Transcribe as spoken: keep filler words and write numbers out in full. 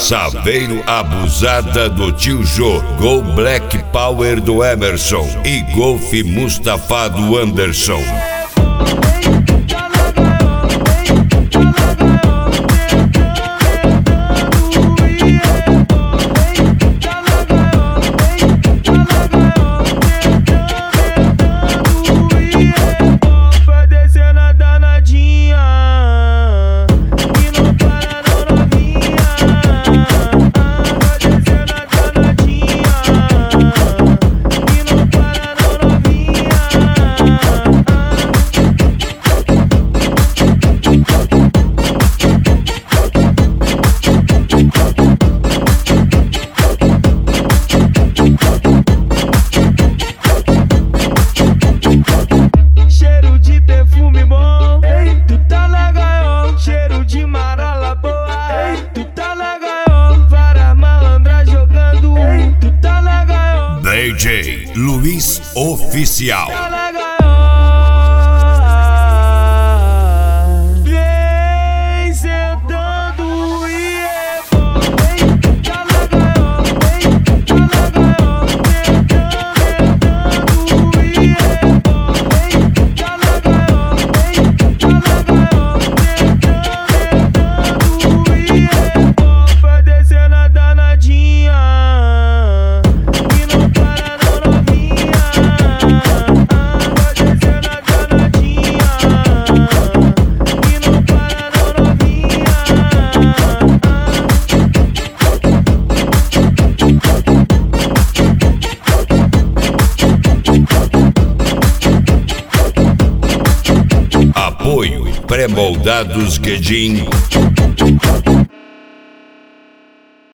Saveiro Abusada do Tio Jô, Gol Black Power do Emerson e Golf Mustafa do Anderson. D J Luiz Oficial. Vem sentando e é bom. Vai descer na danadinha. Apoio Pré-moldados Guedin.